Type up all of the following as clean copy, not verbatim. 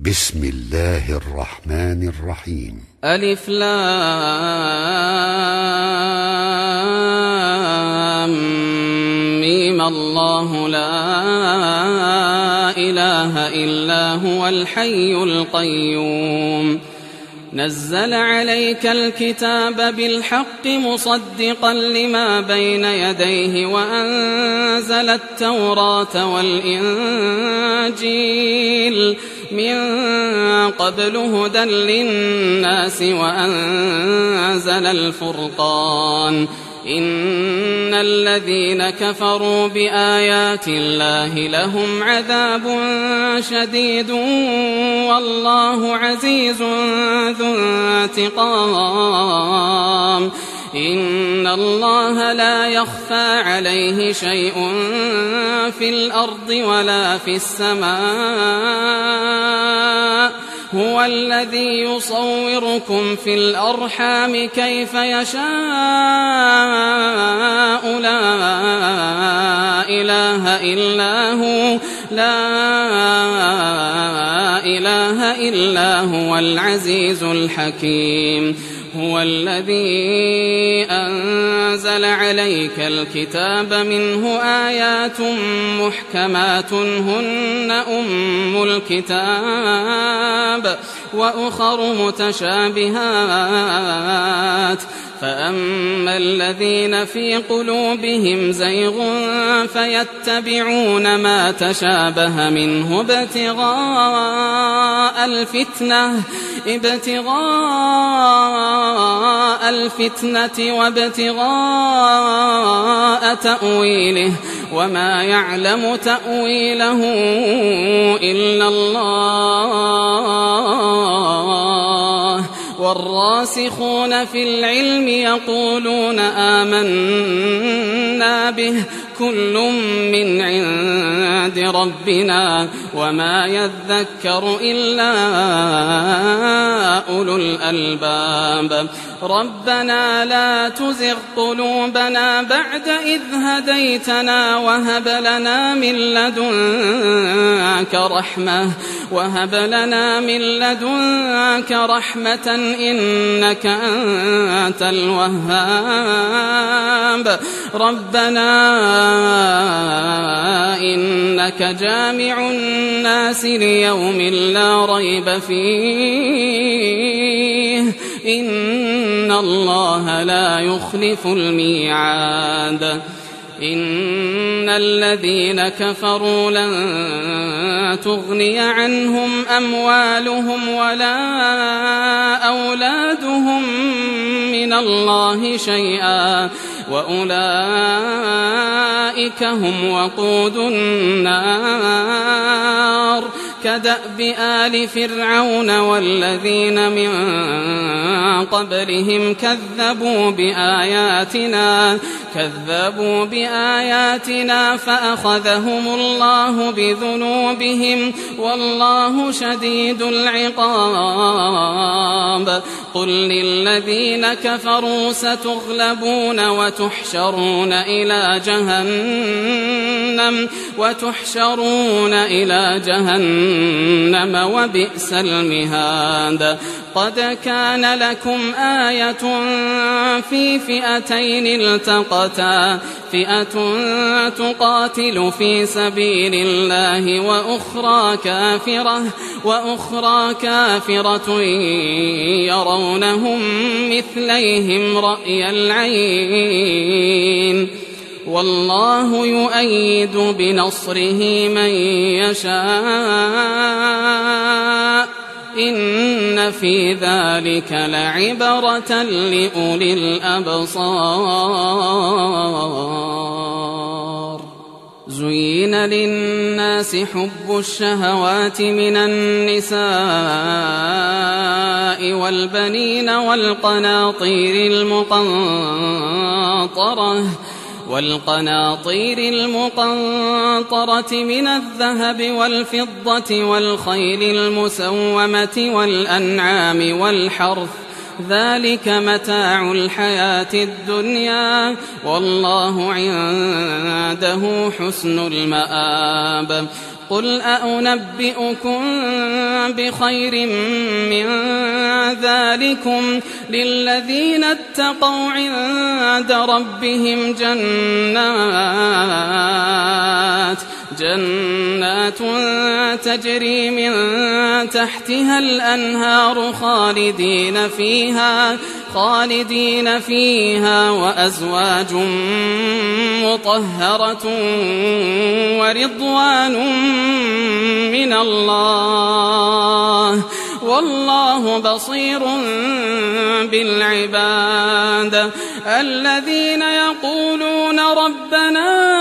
بسم الله الرحمن الرحيم. ألف لام ميم. الله لا إله إلا هو الحي القيوم. نزل عليك الكتاب بالحق مصدقا لما بين يديه وأنزل التوراة والإنجيل من قبل هدى للناس وأنزل الفرقان. إن الذين كفروا بآيات الله لهم عذاب شديد والله عزيز ذو انتقام. إن الله لا يخفى عليه شيء في الأرض ولا في السماء. هو الذي يصوركم في الأرحام كيف يشاء. لا إله إلا هو العزيز الحكيم. هو الذي أنزل عليك الكتاب منه آيات محكمات هن أم الكتاب وأخر متشابهات. فأما الذين في قلوبهم زيغ فيتبعون ما تشابه منه ابتغاء الفتنة وابتغاء تأويله وما يعلم تأويله إلا الله. والراسخون في العلم يقولون آمنا به كل من عند ربنا وما يذكر إلا أولو الألباب. ربنا لا تزغ قلوبنا بعد إذ هديتنا وهب لنا من لدنك رحمة إنك أنت الوهاب. ربنا إنك جامع الناس ليوم لا ريب فيه إن الله لا يخلف الميعاد. إن الذين كفروا لن تغني عنهم أموالهم ولا أولادهم من الله شيئا وأولئك هم وقود النار. كدأب آل فرعون والذين من قبلهم كذبوا بآياتنا فأخذهم الله بذنوبهم والله شديد العقاب. قل للذين كفروا ستغلبون وتحشرون إلى جهنم وبئس المهاد. قد كان لكم آية في فئتين التقتا فئة تقاتل في سبيل الله وأخرى كافرة يرونهم مثليهم رأي العين والله يؤيد بنصره من يشاء. إن في ذلك لعبرة لأولي الأبصار. زين للناس حب الشهوات من النساء والبنين والقناطير المقنطرة من الذهب والفضة والخيل المسومة والأنعام والحرث ذلك متاع الحياة الدنيا والله عنده حسن المآب. قل أنبئكم بخير من ذلكم للذين اتقوا عند ربهم جنات تجري من تحتها الأنهار خالدين فيها وأزواج مطهرة ورضوان من الله والله بصير بالعباد الذين يقولون ربنا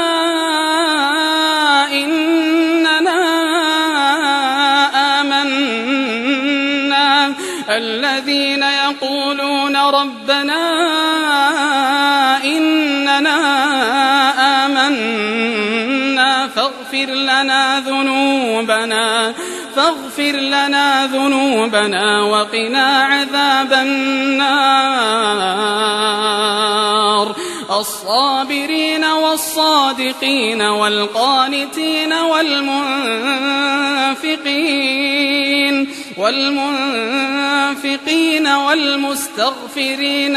إننا آمنا فاغفر لنا ذنوبنا وقنا عذاب النار الصابرين والصادقين والقانتين والمنفقين والمستغفرين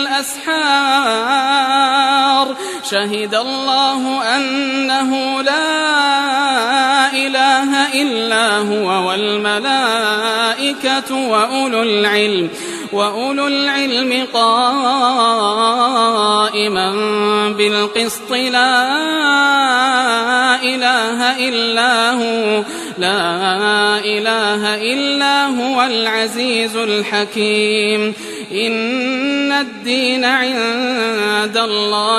بالأسحار شهد الله أنه لا إله إلا هو والملائكة وأولو العلم قائما بالقسط لا إله إلا هو العزيز الحكيم إن الدين عند الله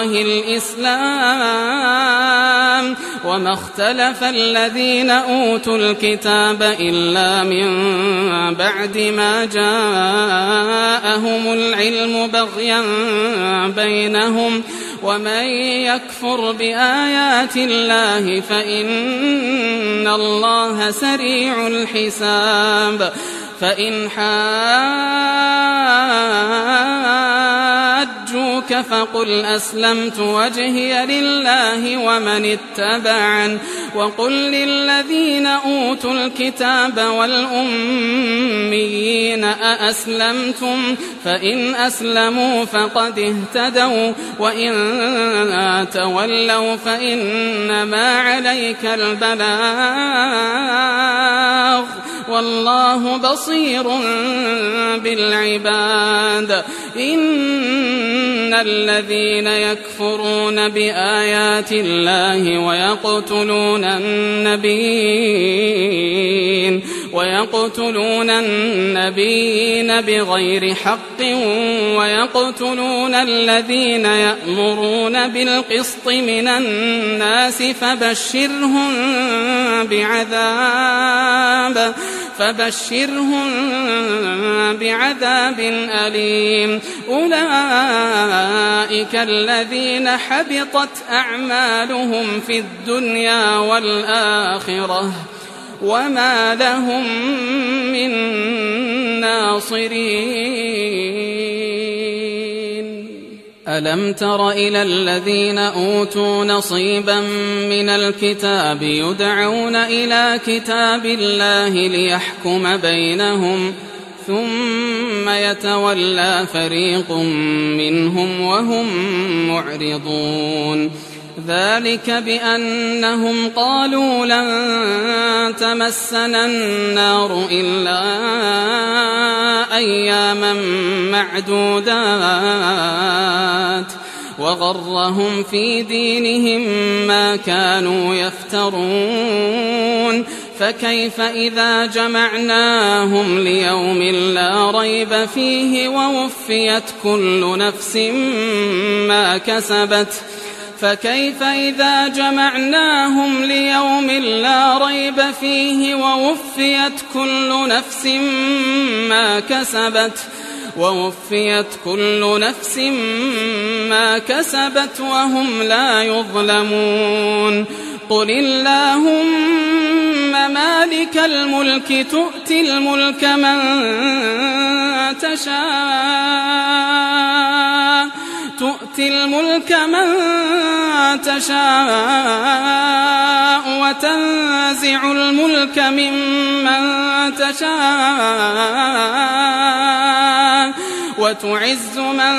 الإسلام وما اختلف الذين أوتوا الكتاب إلا من بعد ما جاءهم العلم بغيا بينهم ومن يكفر بآيات الله فإن الله سريع الحساب فإن حاجوك فقل أسلمت وجهي لله ومن اتبعن وقل للذين أوتوا الكتاب والأميين أأسلمتم فإن أسلموا فقد اهتدوا وإن تولوا فإنما عليك البلاغ والله بصير بالعباد إن الذين يكفرون بآيات الله ويقتلون النبيين بغير حق ويقتلون الذين يأمرون بالقسط من الناس فبشرهم بعذاب أليم أولئك الذين حبطت أعمالهم في الدنيا والآخرة وما لهم من ناصرين ألم تر إلى الذين أوتوا نصيبا من الكتاب يدعون إلى كتاب الله ليحكم بينهم ثم يتولى فريق منهم وهم معرضون ذلك بأنهم قالوا لن تمسنا النار إلا أياما معدودات وغرهم في دينهم ما كانوا يفترون فكيف إذا جمعناهم ليوم لا ريب فيه ووفيت كل نفس ما كسبت فكيف إذا جمعناهم ليوم لا ريب فيه ووفيت كل نفس ما كسبت وهم لا يظلمون قل اللهم مالك الملك تؤتي الملك من تشاء تؤتي الملك من تشاء وتنزع الملك ممن تشاء وتعز من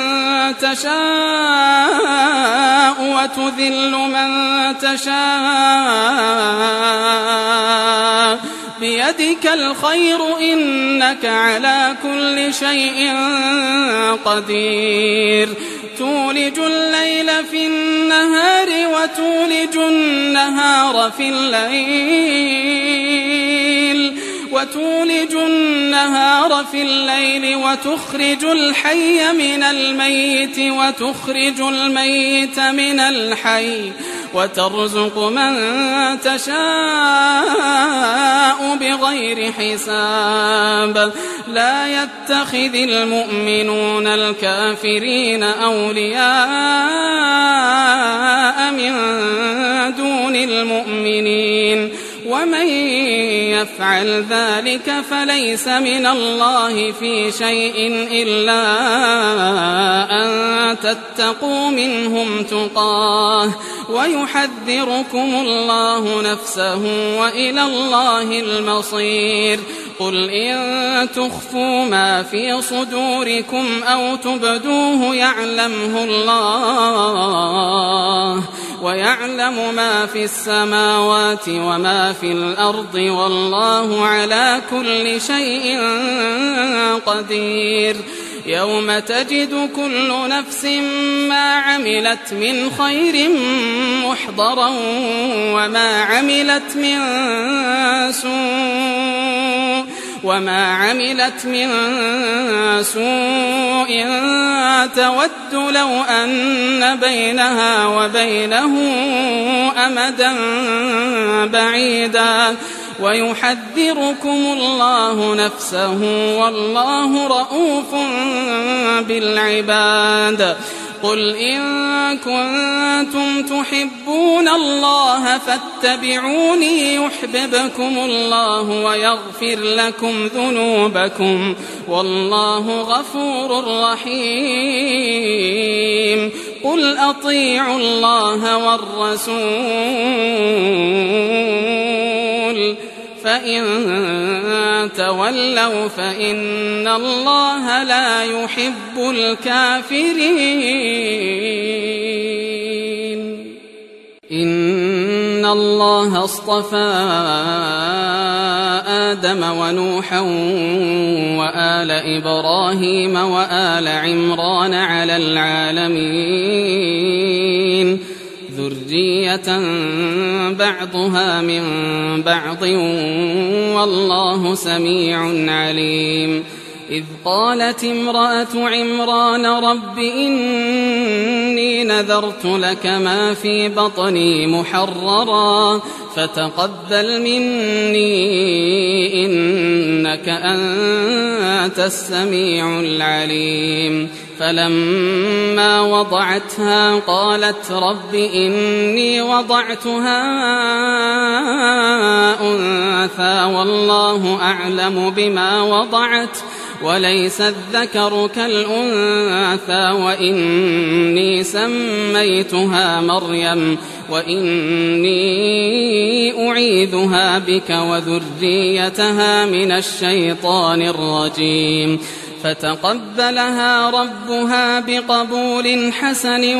تشاء وتذل من تشاء بيدك الخير إنك على كل شيء قدير تولج الليل في النهار وتولج النهار في الليل وتخرج الحي من الميت وتخرج الميت من الحي وترزق من تشاء بغير حساب لا يتخذ المؤمنون الكافرين أولياء من دون المؤمنين ومن يفعل ذلك فليس من الله في شيء إلا أن تتقوا منهم تقاه ويحذركم الله نفسه وإلى الله المصير قل إن تخفوا ما في صدوركم أو تبدوه يعلمه الله ويعلم ما في السماوات وما في الأرض والله على كل شيء قدير يوم تجد كل نفس ما عملت من خير محضرا وما عملت من سوء تود لو أن بينها وبينه أمدا بعيدا ويحذركم الله نفسه والله رؤوف بالعباد قل إن كنتم تحبون الله فاتبعوني يحببكم الله ويغفر لكم ذنوبكم والله غفور رحيم قل أطيعوا الله والرسول فإن تولوا فإن الله لا يحب الكافرين إن الله اصطفى آدم ونوحا وآل إبراهيم وآل عمران على العالمين ذرية بعضها من بعض والله سميع عليم إذ قالت امرأة عمران رب إني نذرت لك ما في بطني محررا فتقبل مني إنك أنت السميع العليم فلما وضعتها قالت رب إني وضعتها أنثى والله أعلم بما وضعت وليس الذكر كالأنثى وإني سميتها مريم وإني أعيذها بك وذريتها من الشيطان الرجيم فتقبلها ربها بقبول حسن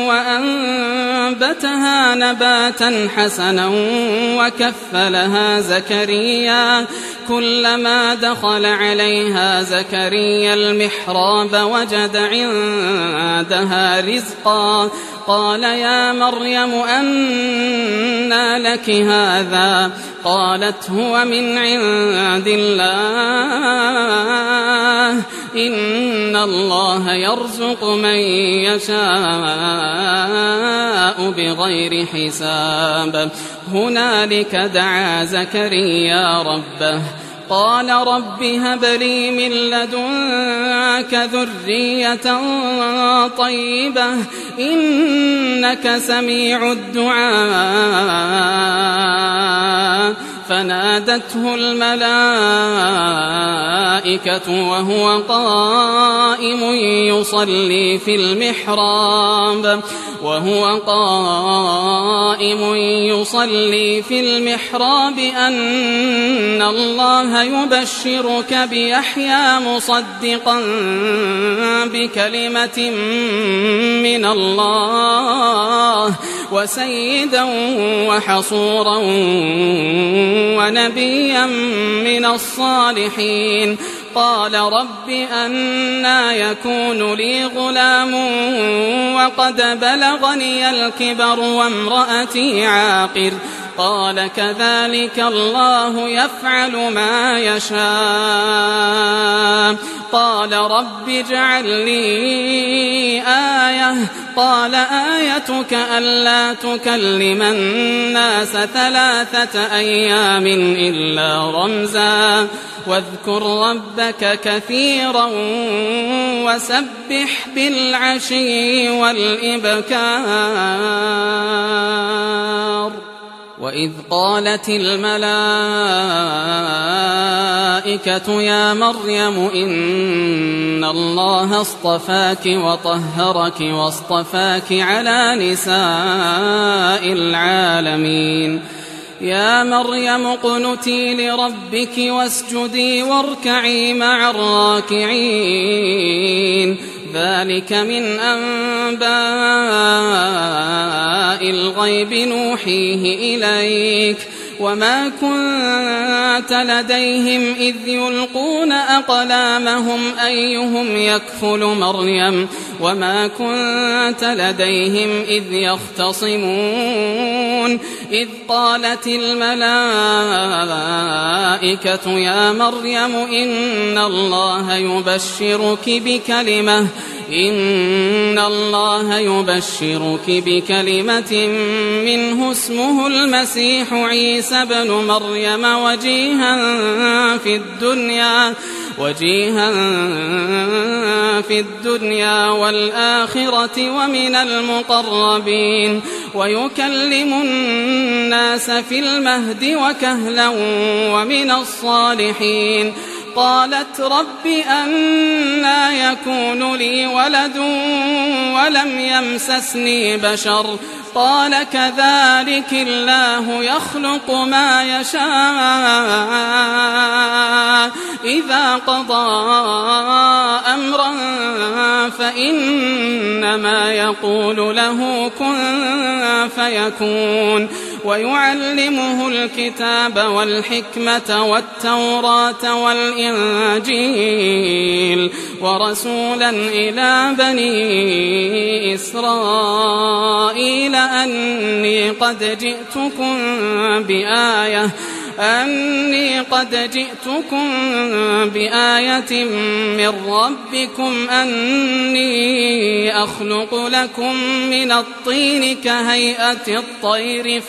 وأنبتها نباتا حسنا وكفلها زكريا كلما دخل عليها زكريا المحراب وجد عندها رزقا قال يا مريم أنى لك هذا قالت هو من عند الله إن الله يرزق من يشاء بغير حساب هنالك دعا زكريا ربه قال رب هب لي من لدنك ذرية طيبة إنك سميع الدعاء فنادته الملائكة الملائكة وهو قائم يصلي في المحراب أن الله يبشرك بيحيى مصدقا بكلمة من الله وسيدا وحصورا ونبيا من الصالحين. قال رب أنى يكون لي غلام وقد بلغني الكبر وامرأتي عاقر. قال كذلك الله يفعل ما يشاء. قال رب اجعل لي آية. قال آيتك ألا تكلم الناس 3 أيام إلا رمزا واذكر ربك كثيرا وسبح بالعشي والإبكار. وإذ قالت الملائكة يا مريم إن الله اصطفاك وطهرك واصطفاك على نساء العالمين. يا مريم اقنتي لربك واسجدي واركعي مع الراكعين. ذلك من أنباء الغيب نوحيه إليك وما كنت لديهم إذ يلقون أقلامهم أيهم يكفل مريم وما كنت لديهم إذ يختصمون. إذ قالت الملائكة يا مريم إن الله يبشرك بكلمة منه اسمه المسيح عيسى بن مريم وجيها في الدنيا والآخرة ومن المقربين ويكلم الناس في المهد وكهلا ومن الصالحين. قالت رب أنى يكون لي ولد ولم يمسسني بشر. قال كذلك الله يخلق ما يشاء إذا قضى أمرا فإنما يقول له كن فيكون. ويعلمه الكتاب والحكمة والتوراة والإنجيل ورسولا إلى بني إسرائيل أني قد جئتكم بآية من ربكم أني أخلق لكم من الطين كهيئة الطير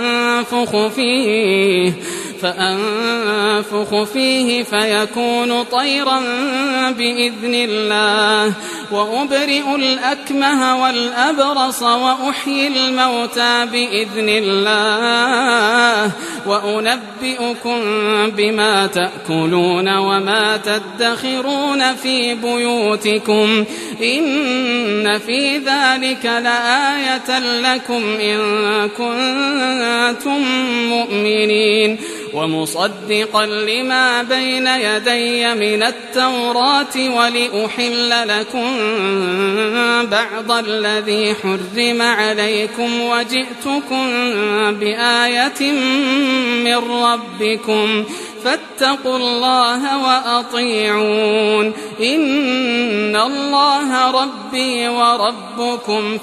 فأنفخ فيه فيكون طيرا بإذن الله وأبرئ الأكمه والأبرص وأحيي الموتى بإذن الله وأنبئكم بما تأكلون وما تدخرون في بيوتكم إن في ذلك لآية لكم إن كنتم مؤمنين. ومصدقا لما بين يدي من التوراة ولأحل لكم بعض الذي حرم عليكم وجئتكم بآية من ربكم فاتقوا الله وأطيعون. إن الله ربي وربكم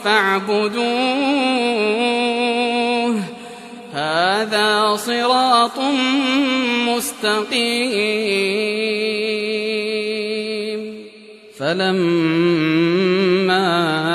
فاعبدوه هذا صراط مستقيم. فلما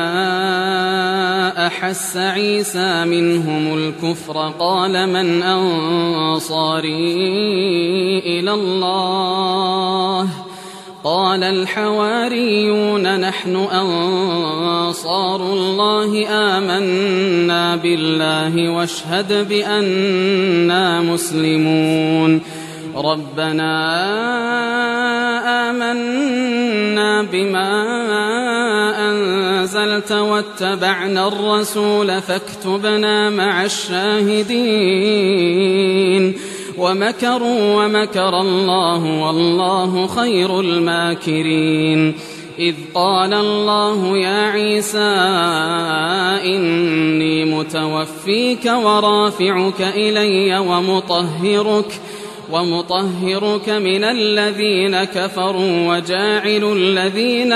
أحس عيسى منهم الكفر قال من أنصاري إلى الله قال الحواريون نحن أنصار الله آمنا بالله واشهد بأننا مسلمون. ربنا بما أنزلت واتبعنا الرسول فاكتبنا مع الشاهدين ومكروا ومكر الله والله خير الماكرين إذ قال الله يا عيسى إني متوفيك ورافعك إلي ومطهرك من الذين كفروا وجاعل الذين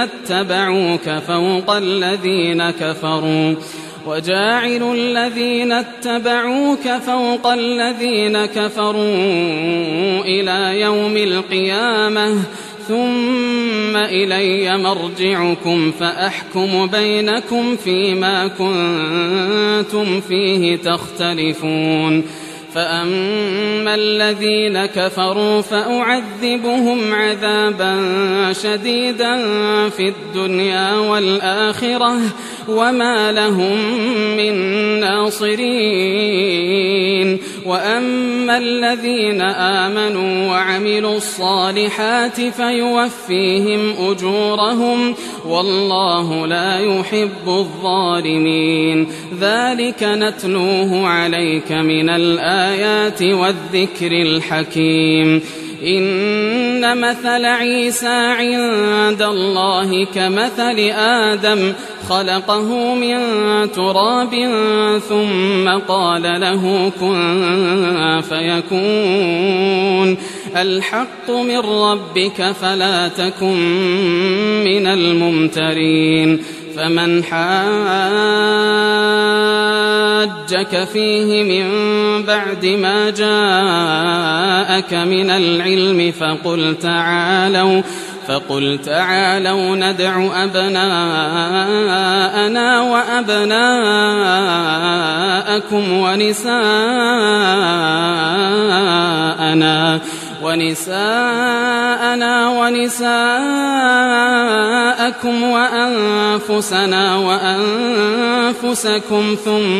اتبعوك فوق الذين كفروا إلى يوم القيامة ثم إلي مرجعكم فأحكم بينكم فيما كنتم فيه تختلفون فأما الذين كفروا فأعذبهم عذابا شديدا في الدنيا والآخرة وما لهم من ناصرين وأما الذين آمنوا وعملوا الصالحات فيوفيهم أجورهم والله لا يحب الظالمين ذلك نتلوه عليك من الآيات والذكر الحكيم إن مثل عيسى عند الله كمثل آدم خلقه من تراب ثم قال له كن فيكون الحق من ربك فلا تكن من الممترين فمن حاجك فيه من بعد ما جاءك من العلم فقل تعالوا ندع أبناءنا وأبناءكم ونساءنا ونساءكم وأنفسنا وأنفسكم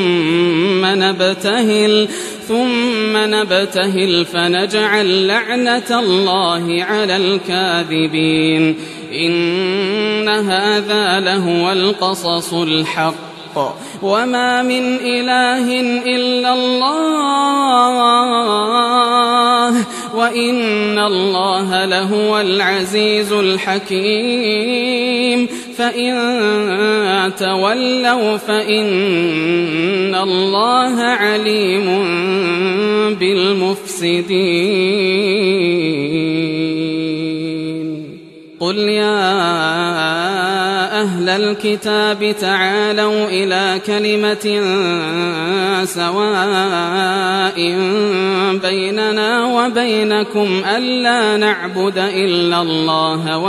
ثم نبتهل فنجعل لعنة الله على الكاذبين إن هذا لهو القصص الحق وما من إله إلا الله وإن الله لهو العزيز الحكيم فإن تولوا فإن الله عليم بالمفسدين قل يا أهل الكتاب تعالوا إلى كلمة سواء بيننا وبينكم ألا نعبد إلا الله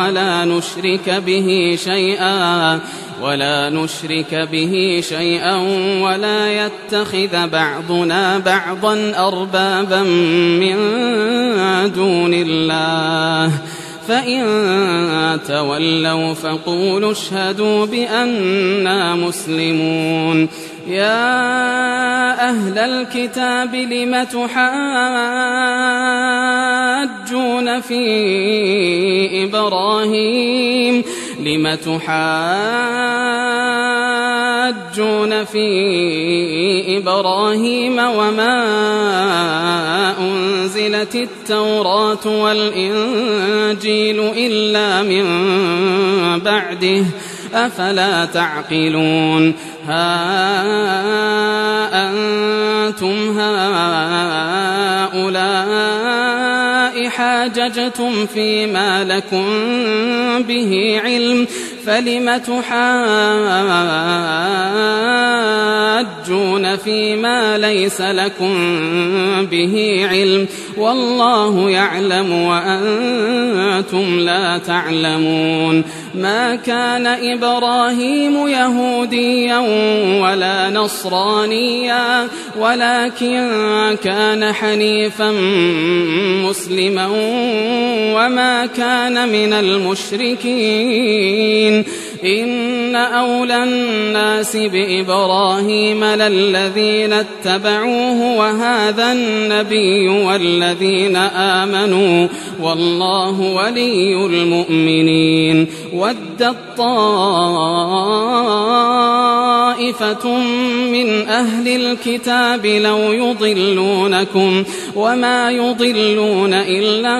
ولا نشرك به شيئا ولا يتخذ بعضنا بعضا أربابا من دون الله فإن تولوا فقولوا اشهدوا بأننا مسلمون يا أهل الكتاب لم تحاجون في إبراهيم وما أنزلت التوراة والإنجيل إلا من بعده أفلا تعقلون ها أنتم هؤلاء حاججتم فيما لكم به علم فلم تحاجون فيما ليس لكم به علم والله يعلم وأنتم لا تعلمون ما كان إبراهيم يهوديا ولا نصرانيا ولكن كان حنيفا مسلما وما كان من المشركين إن أولى الناس بإبراهيم للذين اتبعوه وهذا النبي والذين آمنوا والله ولي المؤمنين. ودت طائفة من أهل الكتاب لو يضلونكم وما يضلون إلا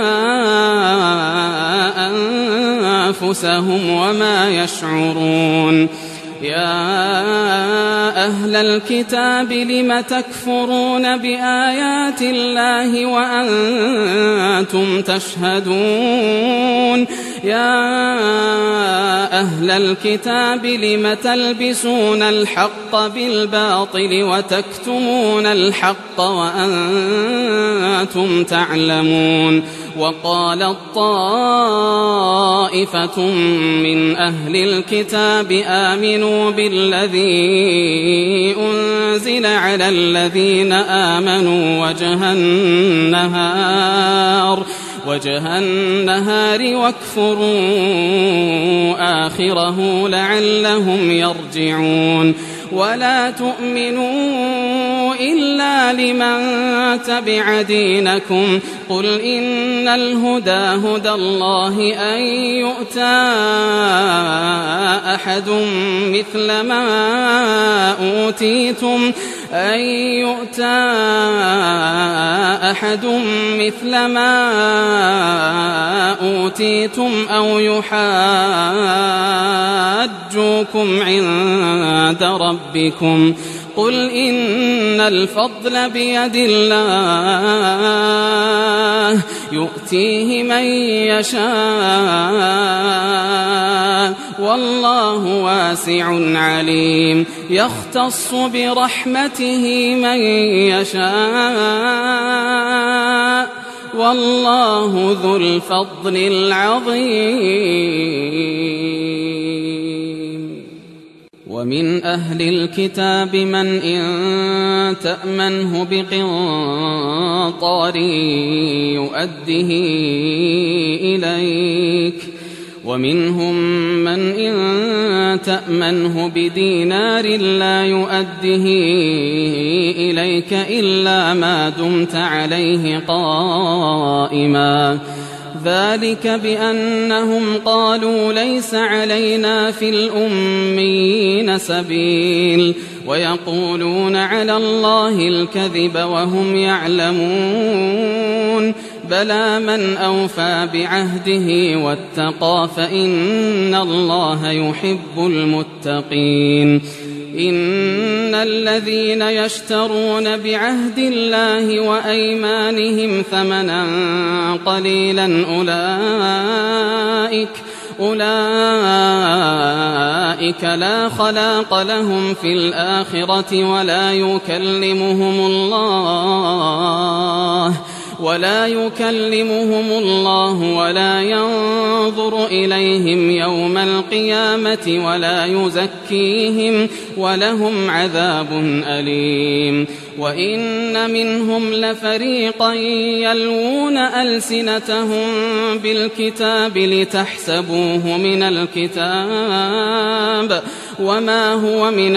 أنفسهم وما يشعرون. يا أهل الكتاب لم تكفرون بآيات الله وأنتم تشهدون. يا أهل الكتاب لم تلبسون الحق بالباطل وتكتمون الحق وأنتم تعلمون. وقالت طائفة من أهل الكتاب آمنوا بالذي أنزل على الذين آمنوا وجه النهار واكفروا آخره لعلهم يرجعون. ولا تؤمنوا إلا لمن تبع دينكم قل إن الهدى هدى الله أن يؤتى أحد مثل ما أوتيتم أو يحاجوكم عند ربكم قل إن الفضل بيد الله يؤتيه من يشاء والله واسع عليم. يختص برحمته من يشاء والله ذو الفضل العظيم. ومن أهل الكتاب من إن تأمنه بقنطار يؤده إليك ومنهم من إن تأمنه بدينار لا يؤده إليك إلا ما دمت عليه قائما ذلك بأنهم قالوا ليس علينا في الأميين سبيل ويقولون على الله الكذب وهم يعلمون. بلى من أوفى بعهده واتقى فإن الله يحب المتقين. إن الذين يشترون بعهد الله وأيمانهم ثمنا قليلا أولئك لا خلاق لهم في الآخرة ولا يكلمهم الله ولا ينظر إليهم يوم القيامة ولا يزكيهم ولهم عذاب أليم. وإن منهم لفريقا يلوون ألسنتهم بالكتاب لتحسبوه من الكتاب وما هو من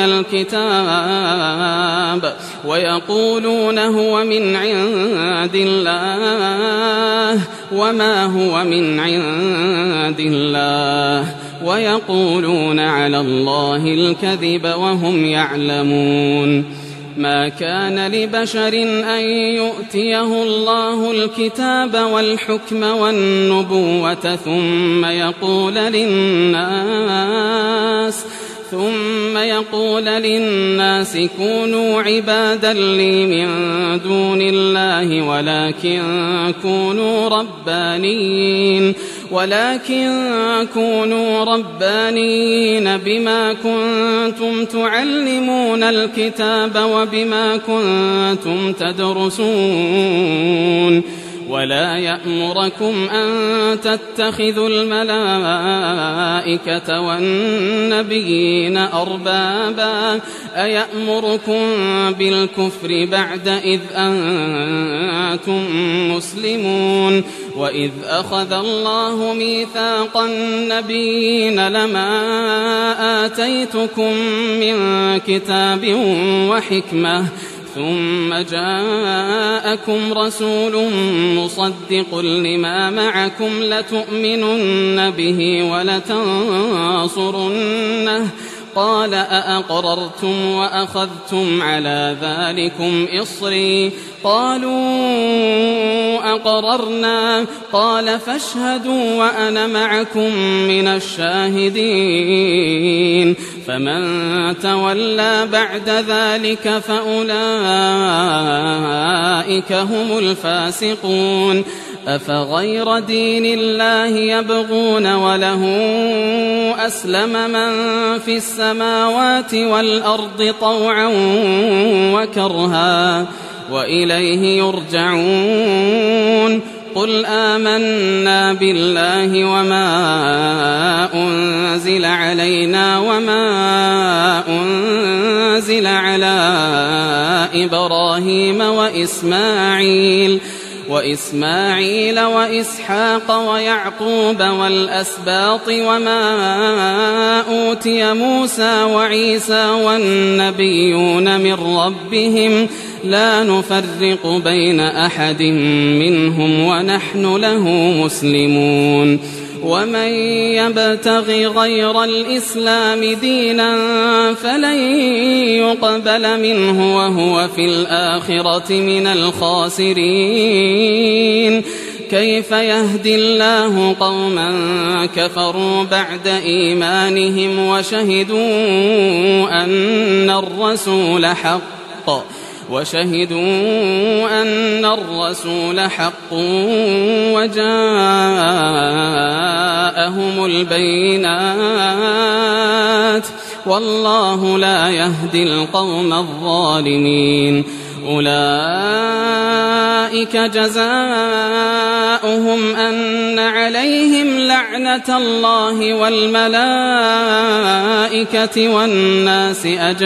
الكتاب ويقولون هو من عند الله وما هو من عند الله ويقولون على الله الكذب وهم يعلمون. ما كان لبشر أن يؤتيه الله الكتاب والحكم والنبوة ثم يقول للناس كونوا عبادا لي من دون الله ولكن كونوا ربانيين بما كنتم تعلمون الكتاب وبما كنتم تدرسون ولا يأمركم أن تتخذوا الملائكة والنبيين أربابا أيأمركم بالكفر بعد إذ أنتم مسلمون وإذ أخذ الله ميثاق النبيين لما آتيتكم من كتاب وحكمة ثم جاءكم رسول مصدق لما معكم لتؤمنن به ولتنصرنه قال أأقررتم وأخذتم على ذلكم إصري قالوا أقررنا قال فاشهدوا وأنا معكم من الشاهدين فمن تولى بعد ذلك فأولئك هم الفاسقون أفغير دين الله يبغون وله أسلم من في السماوات والأرض طوعا وكرها وإليه يرجعون قل آمنا بالله وما أنزل علينا وما أنزل على إبراهيم وإسماعيل وإسحاق ويعقوب والأسباط وما أوتي موسى وعيسى والنبيون من ربهم لا نفرق بين أحد منهم ونحن له مسلمون ومن يبتغ غير الإسلام دينا فلن يقبل منه وهو في الآخرة من الخاسرين كيف يهدي الله قوما كفروا بعد إيمانهم وشهدوا أن الرسول حق وجاءهم البينات والله لا يهدي القوم الظالمين أولئك جزاؤهم أن عليهم لعنة الله والملائكة والناس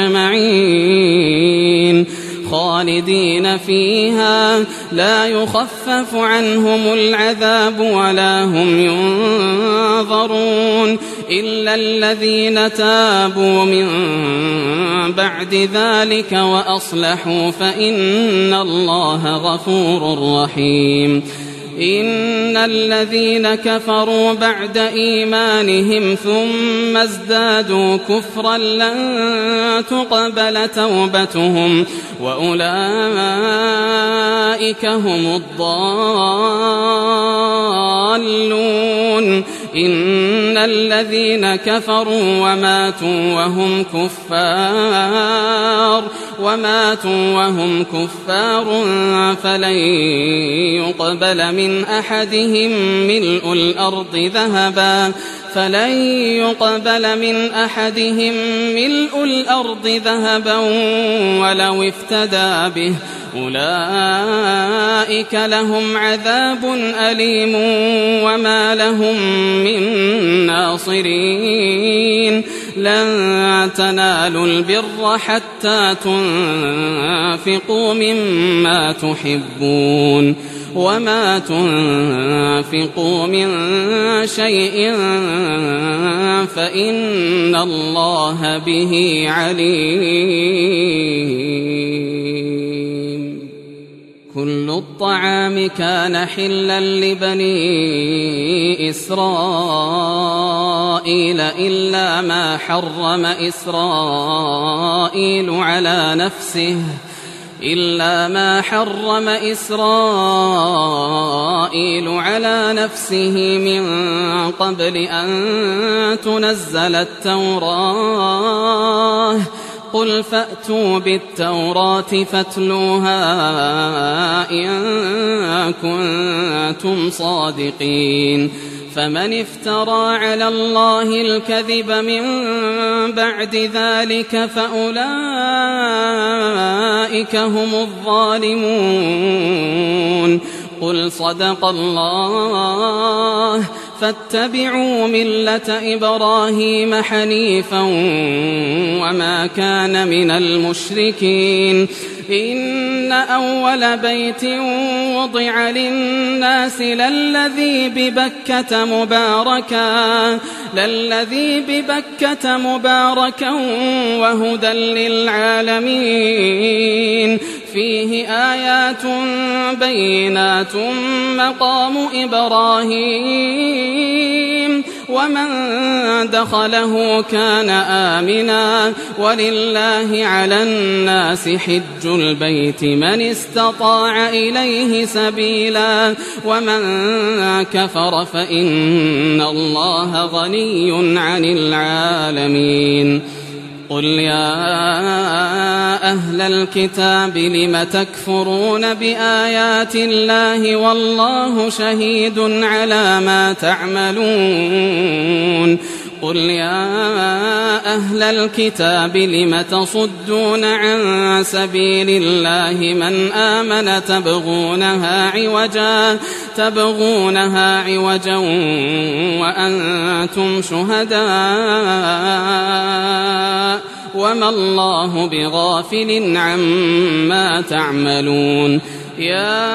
أجمعين خالدين فيها لا يخفف عنهم العذاب ولا هم ينظرون إلا الذين تابوا من بعد ذلك وأصلحوا فإن الله غفور رحيم إن الذين كفروا بعد إيمانهم ثم ازدادوا كفرا لن تقبل توبتهم وأولئك هم الضالون إن الذين كفروا وماتوا وهم كفار فلن يقبل من أحدهم ملء الأرض ذهبا ولو افتدى به أولئك لهم عذاب أليم وما لهم من ناصرين لن تنالوا البر حتى تنفقوا مما تحبون وما تنفقوا من شيء فإن الله به عليم كل الطعام كان حلا لبني إسرائيل إلا ما حرم إسرائيل على نفسه من قبل أن تنزل التوراة قل فأتوا بالتوراة فاتلوها إن كنتم صادقين فمن افترى على الله الكذب من بعد ذلك فأولئك هم الظالمون قل صدق الله فاتبعوا ملة إبراهيم حنيفا وما كان من المشركين إن أول بيت وضع للناس للذي ببكة مباركا وهدى للعالمين فيه آيات بينات مقام إبراهيم ومن دخله كان آمنا ولله على الناس حج البيت من استطاع إليه سبيلا ومن كفر فإن الله غني عن العالمين قل يا أهل الكتاب لم تكفرون بآيات الله والله شهيد على ما تعملون قل يا أهل الكتاب لم تصدون عن سبيل الله من آمن تبغونها عوجا وأنتم شهداء وما الله بغافل عما تعملون يا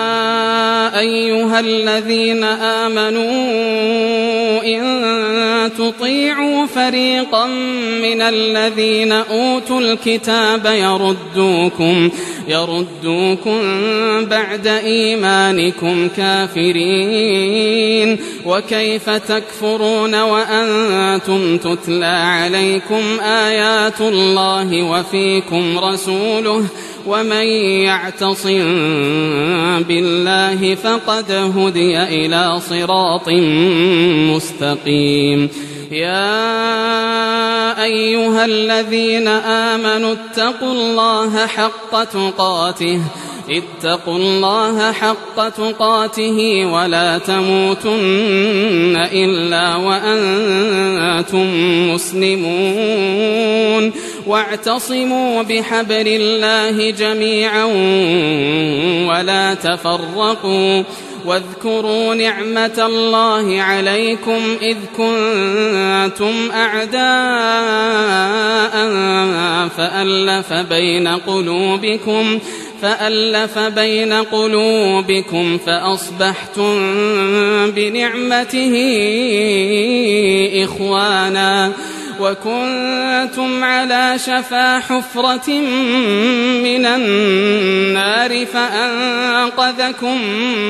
أيها الذين آمنوا إن تطيعوا فريقا من الذين أوتوا الكتاب يردوكم بعد إيمانكم كافرين وكيف تكفرون وأنتم تتلى عليكم آيات الله وفيكم رسوله ومن يعتصم بالله فقد هدي إلى صراط مستقيم يا أيها الذين آمنوا اتقوا الله حق تقاته ولا تموتن إلا وأنتم مسلمون واعتصموا بحبل الله جميعا ولا تفرقوا واذكروا نعمة الله عليكم إذ كنتم أعداء فألف بين قلوبكم فأصبحتم بنعمته إخوانا وكنتم على شفا حفرة من النار فأنقذكم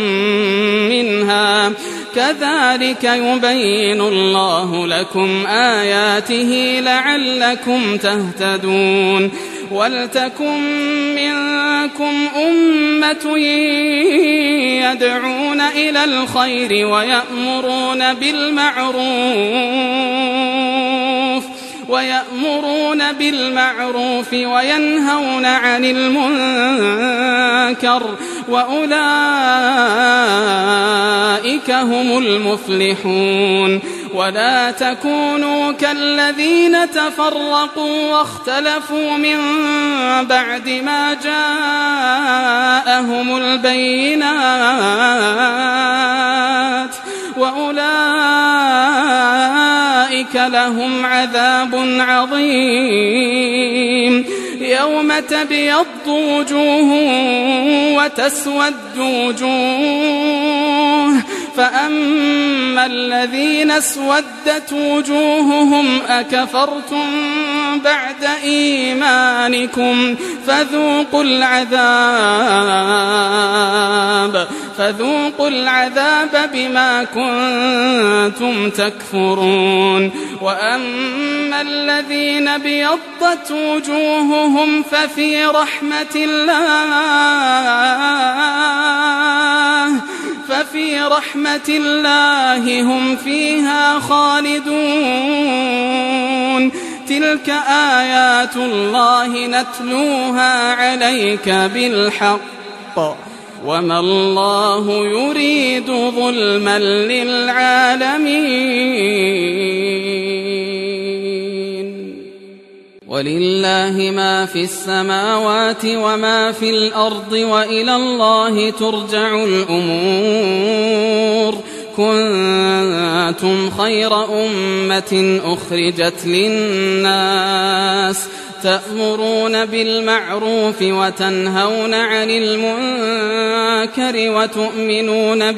منها كذلك يبين الله لكم آياته لعلكم تهتدون ولتكن منكم أمة يدعون إلى الخير ويأمرون بالمعروف وينهون عن المنكر وأولئك هم المفلحون ولا تكونوا كالذين تفرقوا واختلفوا من بعد ما جاءهم البينات وأولئك لهم عذاب عظيم يوم تبيض وجوه وتسود وجوه فأما الذين اسودت وجوههم أكفرتم بعد إيمانكم فذوقوا العذاب بما كنتم تكفرون وأما الذين ابيضت وجوههم ففي رحمة الله هم فيها خالدون تلك آيات الله نتلوها عليك بالحق وما الله يريد ظلما للعالمين ولله ما في السماوات وما في الأرض وإلى الله ترجع الأمور كنتم خير أمة أخرجت للناس تأمرون بالمعروف وتنهون عن المنكر وتؤمنون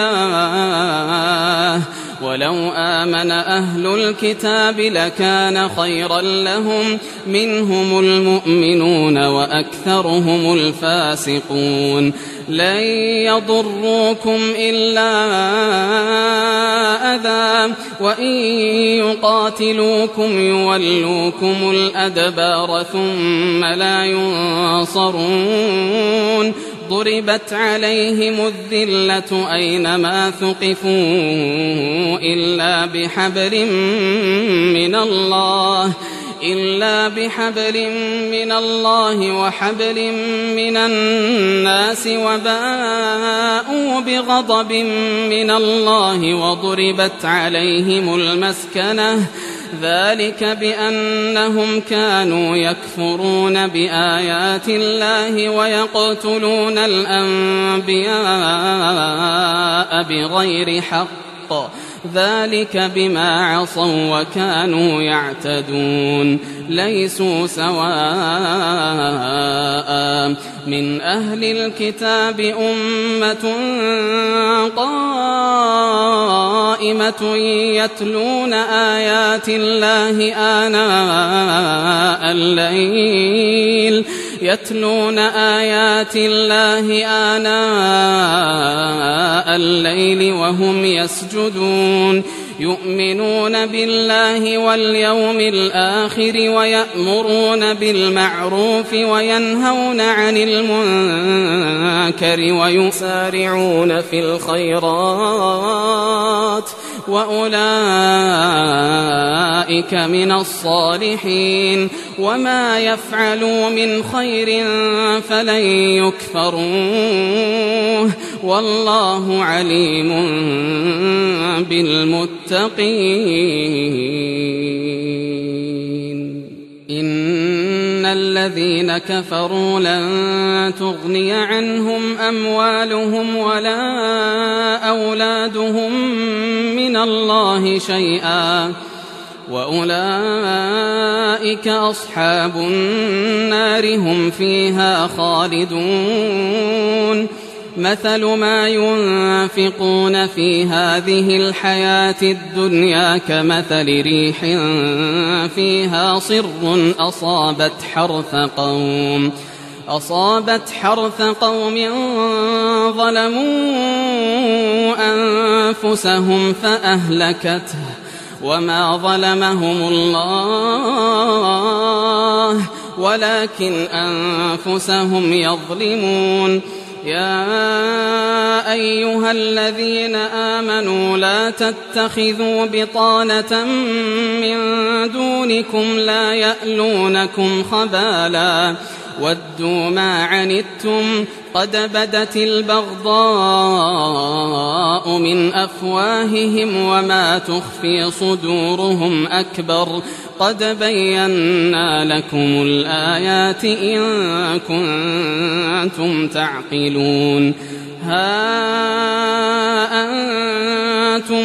بالله ولو آمن أهل الكتاب لكان خيرا لهم منهم المؤمنون وأكثرهم الفاسقون لن يضروكم إلا أذى وإن يقاتلوكم يولوكم الأدبار ثم لا ينصرون ضربت عليهم الذلة أينما ثقفوا إلا بحبل من الله وحبل من الناس وباءوا بغضب من الله وضربت عليهم المسكنة ذلك بأنهم كانوا يكفرون بآيات الله ويقتلون الأنبياء بغير حق ذلك بما عصوا وكانوا يعتدون ليسوا سواء من أهل الكتاب أمة قائمة يتلون آيات الله آناء الليل وهم يسجدون يؤمنون بالله واليوم الآخر ويأمرون بالمعروف وينهون عن المنكر ويسارعون في الخيرات وأولئك من الصالحين وما يفعلوا من خير فلن يكفروه والله عليم بالمتقين إن الذين كفروا لن تغني عنهم أموالهم ولا أولادهم من الله شيئا وأولئك أصحاب النار هم فيها خالدون مثل ما ينفقون في هذه الحياة الدنيا كمثل ريح فيها صر أصابت حرث قوم ظلموا أنفسهم فأهلكته وما ظلمهم الله ولكن أنفسهم يظلمون يا أيها الذين آمنوا لا تتخذوا بطانة من دونكم لا يألونكم خبالا ودوا ما عنتم قد بدت البغضاء من أفواههم وما تخفي صدورهم أكبر قد بينا لكم الآيات إن كنتم تعقلون ها أنتم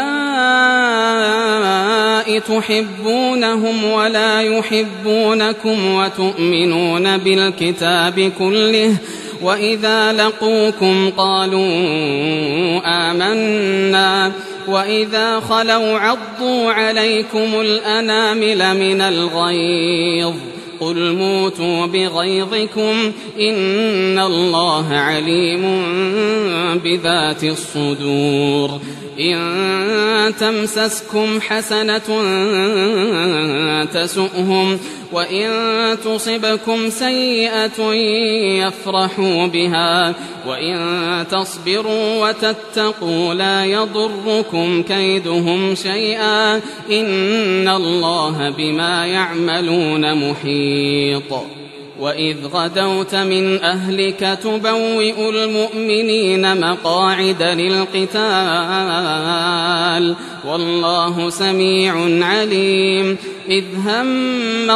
أولئك تحبونهم ولا يحبونكم وتؤمنون بالكتاب كله وإذا لقوكم قالوا آمنا وإذا خلوا عضوا عليكم الأنامل من الغيظ قل موتوا بغيظكم إن الله عليم بذات الصدور إن تمسسكم حسنة تسؤهم وإن تصبكم سيئة يفرحوا بها وإن تصبروا وتتقوا لا يضركم كيدهم شيئا إن الله بما يعملون محيط وإذ غدوت من أهلك تبوئ المؤمنين مقاعد للقتال والله سميع عليم إذ هم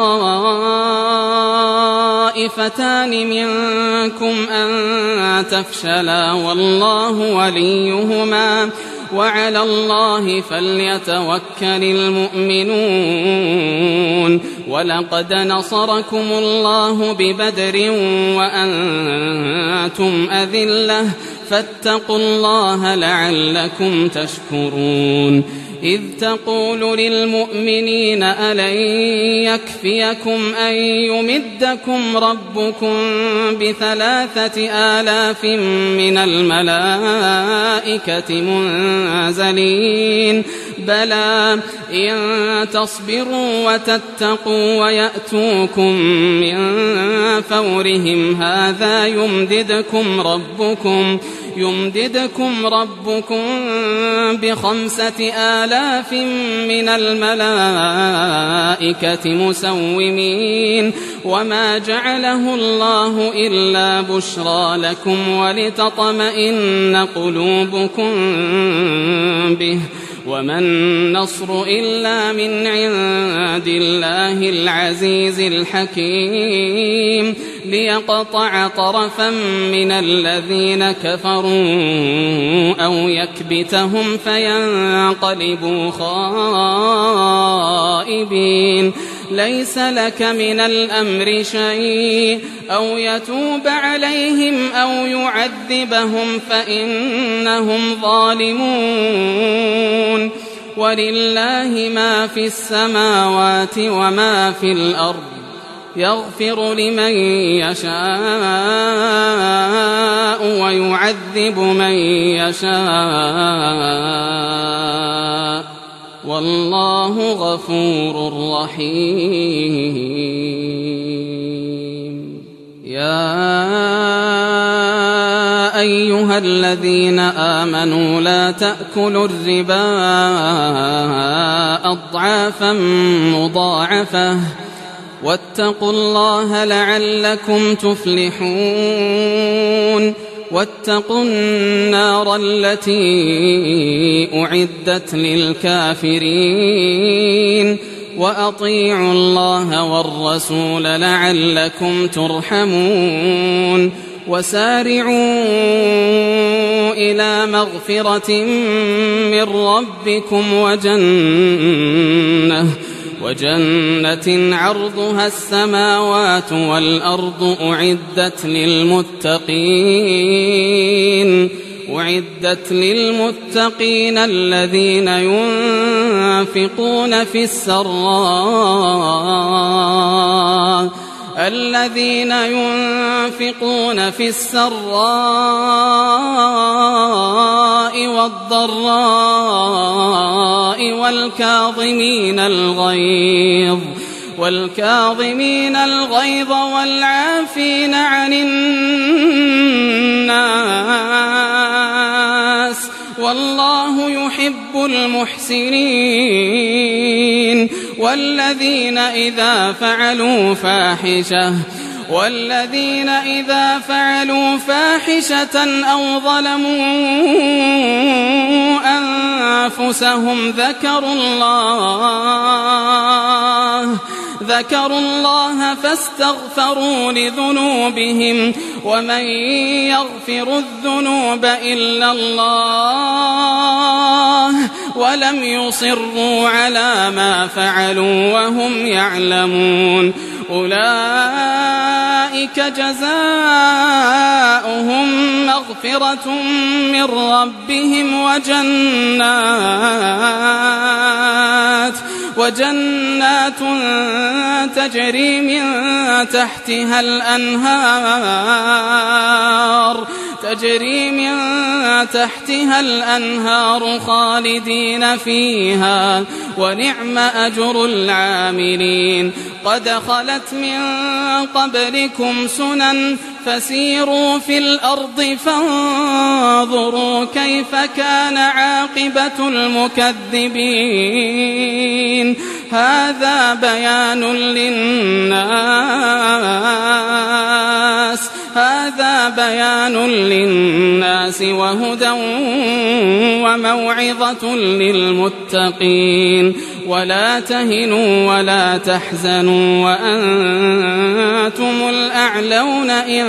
الطائفتان منكم أن تفشلا والله وليهما وعلى الله فليتوكل المؤمنون ولقد نصركم الله ببدر وأنتم أذلة فاتقوا الله لعلكم تشكرون إذ تقول للمؤمنين ألن يكفيكم أن يمدكم ربكم ب3,000 من الملائكة منزلين بلى إن تصبروا وتتقوا ويأتوكم من فورهم هذا يمددكم ربكم ب5,000 من الملائكة مسومين وما جعله الله إلا بشرى لكم ولتطمئن قلوبكم به وما النصر إلا من عند الله العزيز الحكيم ليقطع طرفا من الذين كفروا أو يكبتهم فينقلبوا خائبين ليس لك من الأمر شيء أو يتوب عليهم أو يعذبهم فإنهم ظالمون ولله ما في السماوات وما في الأرض يغفر لمن يشاء ويعذب من يشاء والله غفور رحيم يا أيها الذين آمنوا لا تأكلوا الربا أضعافا مضاعفة واتقوا الله لعلكم تفلحون واتقوا النار التي أعدت للكافرين وأطيعوا الله والرسول لعلكم ترحمون وسارعوا إلى مغفرة من ربكم وجنة عرضها السماوات والأرض أعدت للمتقين الذين ينفقون في السراء والضراء والكاظمين الغيظ والعافين عن الناس والله يحب المحسنين والذين إذا فعلوا فاحشة أو ظلموا أنفسهم ذكروا الله فاستغفروا لذنوبهم ومن يغفر الذنوب إلا الله ولم يصروا على ما فعلوا وهم يعلمون أولئك جزاؤهم مغفرة من ربهم وجنات تجري من تحتها الأنهار تجري من تحتها الأنهار خالدين فيها ونعم أجر العاملين. قد خلت من قبلكم سنن فسيروا في الأرض فانظروا كيف كان عاقبة المكذبين. هذا بيان للناس وهدى وموعظة للمتقين. ولا تهنوا ولا تحزنوا وأنتم الأعلون إن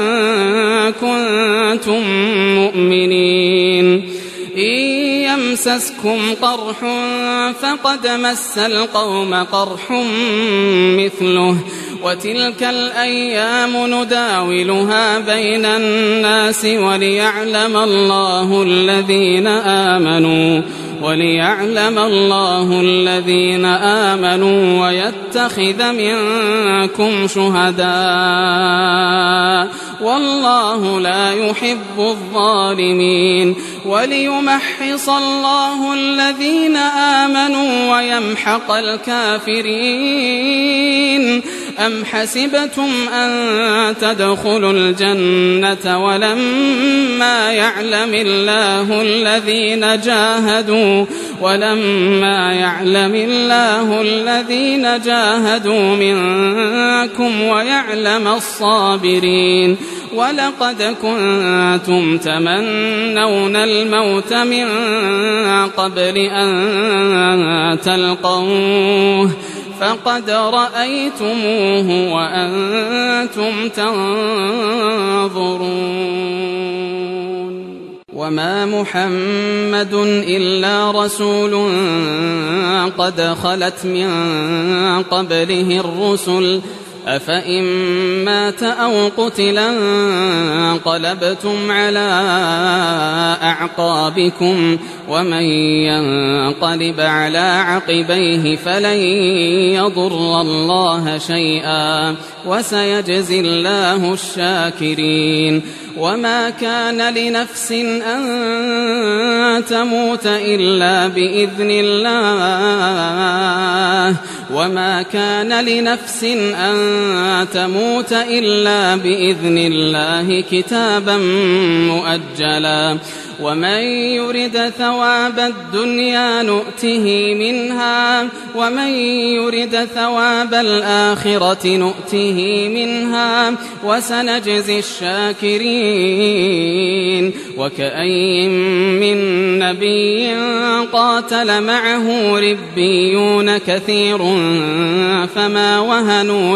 كنتم مؤمنين. إن يمسسكم قرح فقد مس القوم قرح مثله وتلك الأيام نداولها بين الناس وليعلم الله الذين آمنوا ويتخذ منكم شهداء والله لا يحب الظالمين. وليمحص الله الذين آمنوا ويمحق الكافرين. أم حسبتم أن تدخلوا الجنة ولما يعلم الله الذين جاهدوا منكم ويعلم الصابرين. ولقد كنتم تمنون الموت من قبل أن تلقوه فقد رأيتموه وأنتم تنظرون. وما محمد إلا رسول قد خلت من قبله الرسل أفإن مات أو قتلا انقلبتم على أعقابكم ومن ينقلب على عقبيه فلن يضر الله شيئا وسيجزي الله الشاكرين. وما كان لنفس أن تموت إلا بإذن الله وما كان لنفس أن تموت إلا بإذن الله كتابا مؤجلا. ومن يرد ثواب الدنيا نؤته منها ومن يرد ثواب الآخرة نؤته منها وسنجزي الشاكرين. وكأي من نبي قاتل معه ربيون كثير فما وهنوا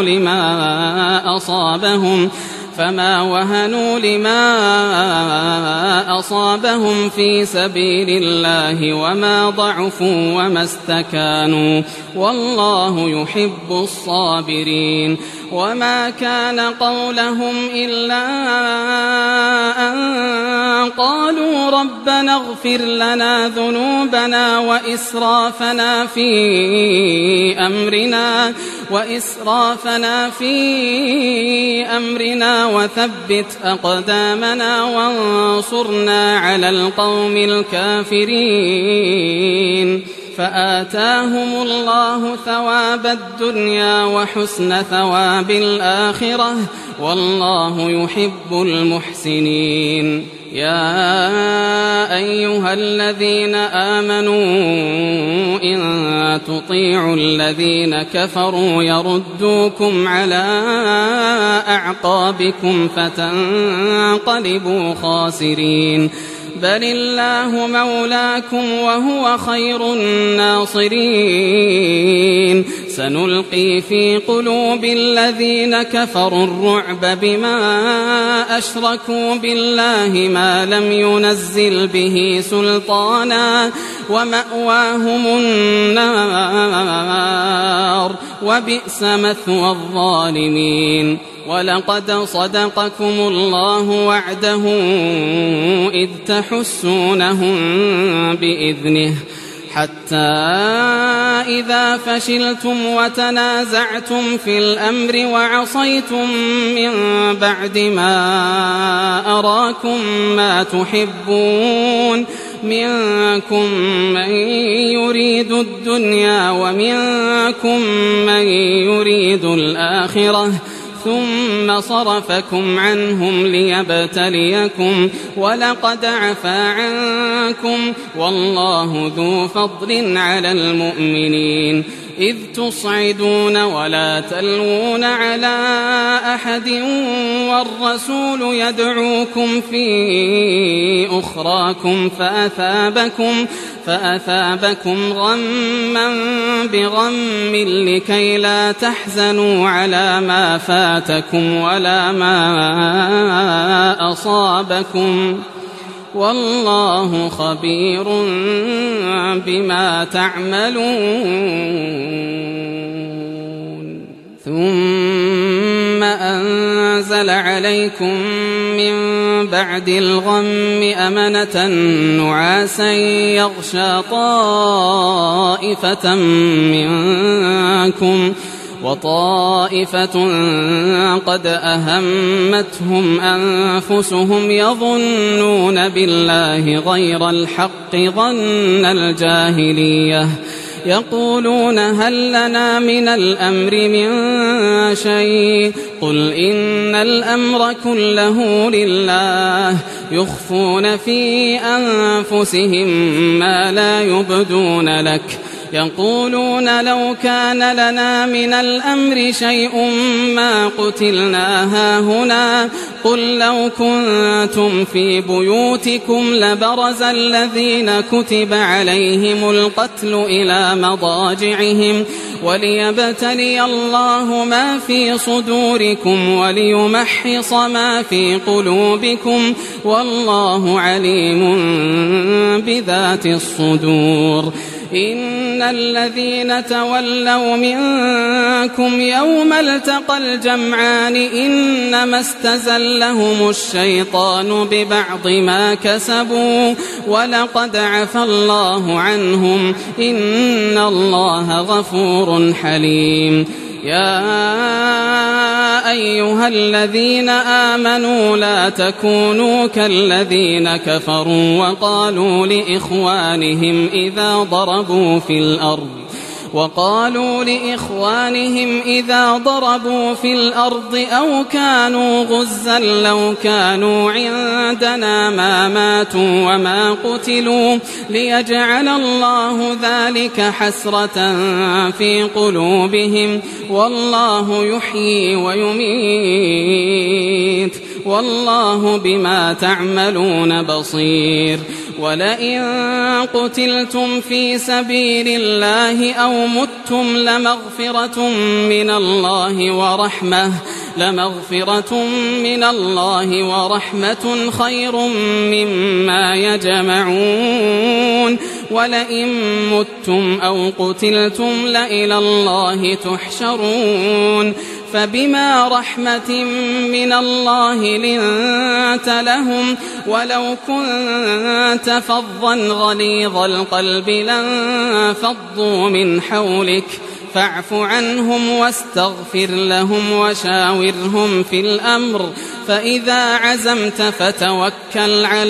لما أصابهم في سبيل الله وما ضعفوا وما استكانوا والله يحب الصابرين. وما كان قولهم إلا أن قالوا ربنا اغفر لنا ذنوبنا وإسرافنا في أمرنا وثبت أقدامنا وانصرنا على القوم الكافرين. فآتاهم الله ثواب الدنيا وحسن ثواب الآخرة والله يحب المحسنين. يا أيها الذين آمنوا إن تطيعوا الذين كفروا يردوكم على أعقابكم فتنقلبوا خاسرين. بل الله مولاكم وهو خير الناصرين. سنلقي في قلوب الذين كفروا الرعب بما أشركوا بالله ما لم ينزل به سلطانا ومأواهم النار وبئس مثوى الظالمين. ولقد صدقكم الله وعده إذ تحسونهم بإذنه حتى إذا فشلتم وتنازعتم في الأمر وعصيتم من بعد ما أراكم ما تحبون منكم من يريد الدنيا ومنكم من يريد الآخرة ثم صرفكم عنهم ليبتليكم ولقد عفا عنكم والله ذو فضل على المؤمنين إذ تصعدون ولا تلوون على أحد والرسول يدعوكم في أخراكم فأثابكم غما بغم لكي لا تحزنوا على ما فاتكم ولا ما أصابكم والله خبير بما تعملون ثم أنزل عليكم من بعد الغم أمنة نعاسا يغشى طائفة منكم وطائفة قد أهمتهم أنفسهم يظنون بالله غير الحق ظن الجاهلية يقولون هل لنا من الأمر من شيء قل إن الأمر كله لله يخفون في أنفسهم ما لا يبدون لك يقولون لو كان لنا من الأمر شيء ما قتلنا هاهنا قل لو كنتم في بيوتكم لبرز الذين كتب عليهم القتل إلى مضاجعهم وليبتلي الله ما في صدوركم وليمحص ما في قلوبكم والله عليم بذات الصدور إن الذين تولوا منكم يوم التقى الجمعان إنما استزلهم الشيطان ببعض ما كسبوا ولقد عفا الله عنهم إن الله غفور حليم يا أيها الذين آمنوا لا تكونوا كالذين كفروا وقالوا لإخوانهم إذا ضربوا في الأرض أو كانوا غزا لو كانوا عندنا ما ماتوا وما قتلوا ليجعل الله ذلك حسرة في قلوبهم والله يحيي ويميت والله بما تعملون بصير ولئن قتلتم في سبيل الله أو متم لمغفرة من الله ورحمة خير مما يجمعون ولئن متم أو قتلتم لإلى الله تحشرون فبما رحمة من الله لنت لهم ولو كنت فظا غليظ القلب لانفضوا من حولك فاعف عنهم واستغفر لهم وشاورهم في الأمر فإذا عزمت فتوكل على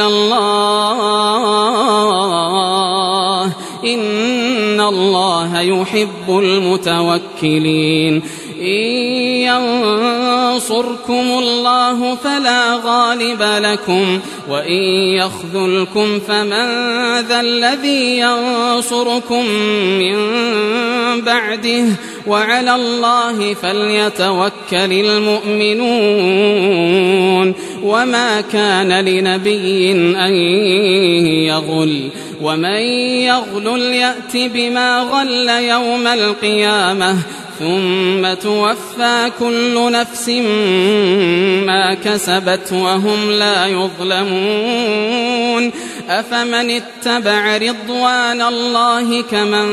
الله إن الله يحب المتوكلين إن ينصركم الله فلا غالب لكم وإن يخذلكم فمن ذا الذي ينصركم من بعده وعلى الله فليتوكل المؤمنون وما كان لنبي أن يغل ومن يغلل يأت بما غل يوم القيامة ثم توفى كل نفس ما كسبت وهم لا يظلمون أفمن اتبع رضوان الله كمن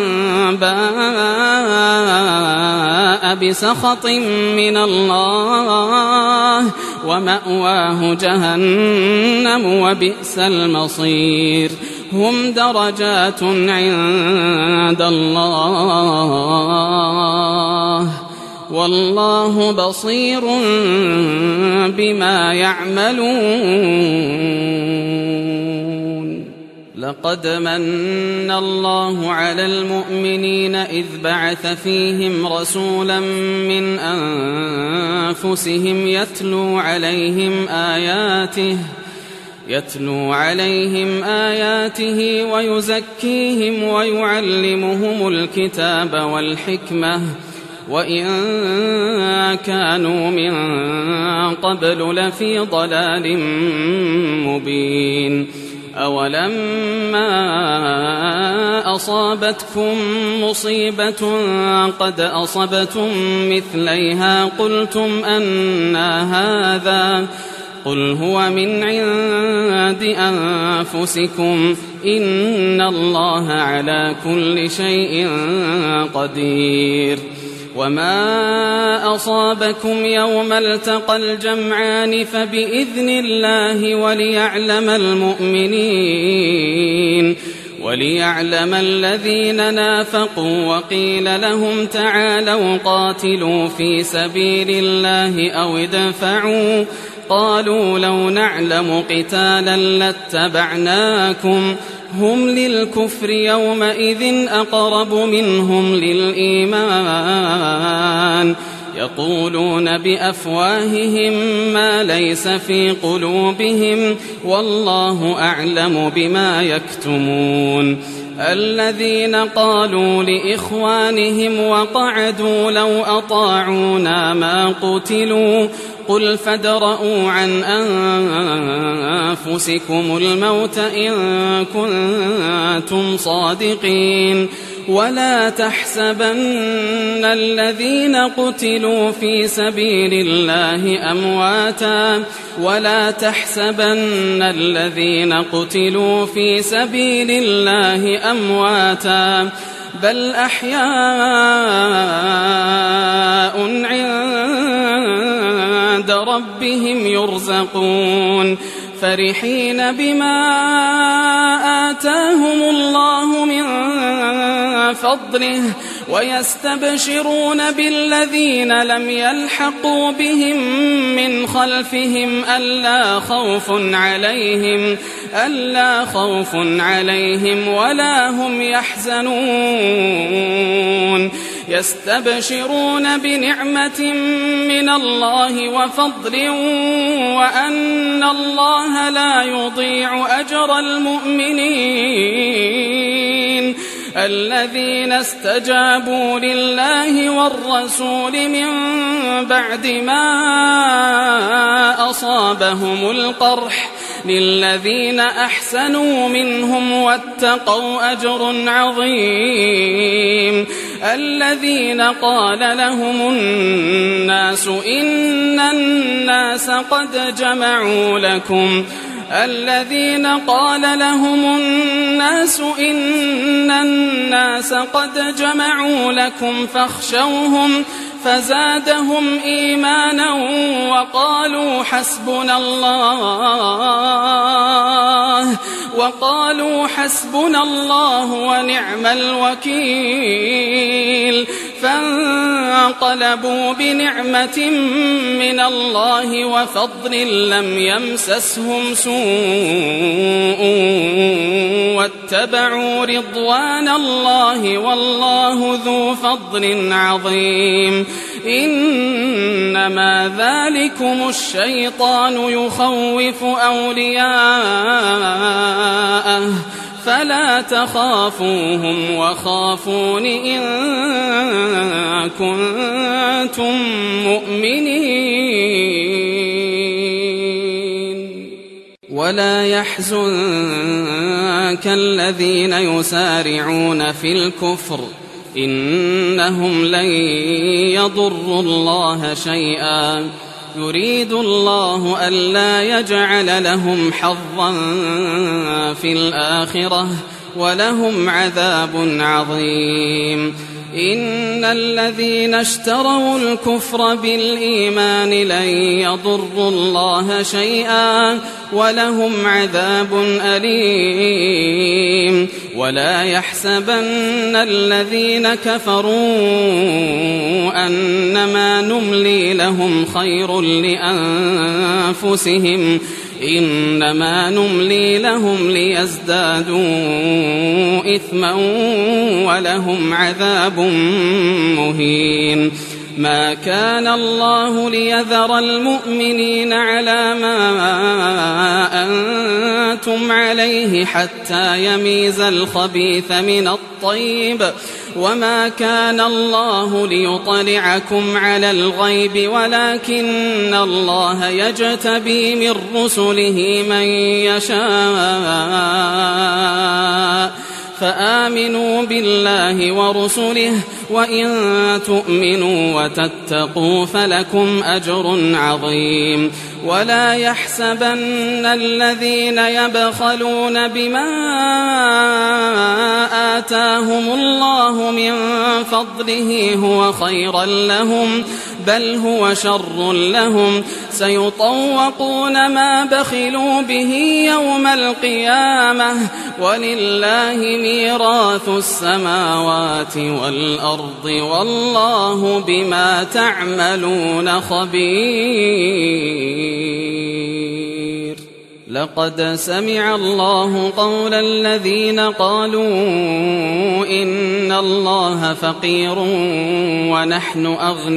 باء بسخط من الله ومأواه جهنم وبئس المصير هم درجات عند الله والله بصير بما يعملون. لقد من الله على المؤمنين إذ بعث فيهم رسولا من أنفسهم يتلو عليهم آياته ويزكيهم ويعلمهم الكتاب والحكمة وإن كانوا من قبل لفي ضلال مبين. أولما أصابتكم مصيبة قد أصبتم مثليها قلتم أنى هذا قل هو من عند أنفسكم إن الله على كل شيء قدير. وما أصابكم يوم التقى الجمعان فبإذن الله وليعلم الذين نافقوا وقيل لهم تعالوا قاتلوا في سبيل الله أو ادفعوا قالوا لو نعلم قتالا لاتبعناكم هم للكفر يومئذ أقرب منهم للإيمان يقولون بأفواههم ما ليس في قلوبهم والله أعلم بما يكتمون. الذين قالوا لإخوانهم وقعدوا لو أطاعونا ما قتلوا قل فادرءوا عن أنفسكم الموت إن كنتم صادقين ولا تحسبن الذين قتلوا في سبيل الله أمواتا بل أحياء عند ربهم يرزقون فرحين بما آتاهم الله من فضله ويستبشرون بالذين لم يلحقوا بهم من خلفهم ألا خوف عليهم ولا هم يحزنون يستبشرون بنعمة من الله وفضل وأن الله لا يضيع أجر المؤمنين الذين استجابوا لله والرسول من بعد ما أصابهم القرح للذين أحسنوا منهم واتقوا أجر عظيم. الذين قال لهم الناس إن الناس قد جمعوا لكم فاخشوهم فزادهم إيمانا وقالوا حسبنا الله ونعم الوكيل فانقلبوا بنعمة من الله وفضل لم يمسسهم سوء واتبعوا رضوان الله والله ذو فضل عظيم. إنما ذلكم الشيطان يخوف أولياءه فلا تخافوهم وخافون إن كنتم مؤمنين. ولا يحزنك الذين يسارعون في الكفر إنهم لن يضروا الله شيئا يريد الله ألا يجعل لهم حظا في الآخرة ولهم عذاب عظيم. إن الذين اشتروا الكفر بالإيمان لن يضروا الله شيئا ولهم عذاب أليم. ولا يحسبن الذين كفروا أنما نملي لهم خير لأنفسهم إنما نملي لهم ليزدادوا إثما ولهم عذاب مهين. ما كان الله ليذر المؤمنين على ما أنتم عليه حتى يميز الخبيث من الطيب وما كان الله ليطلعكم على الغيب ولكن الله يجتبي من رسله من يشاء فآمنوا بالله ورسله وإن تؤمنوا وتتقوا فلكم أجر عظيم. ولا يحسبن الذين يبخلون بما آتاهم الله من فضله هو خيرا لهم بل هو شر لهم سيطوقون ما بخلوا به يوم القيامة ولله ميراث السماوات والأرض والله بما تعملون خبير. لقد سمع الله قول الذين قالوا إن الله فقير ونحن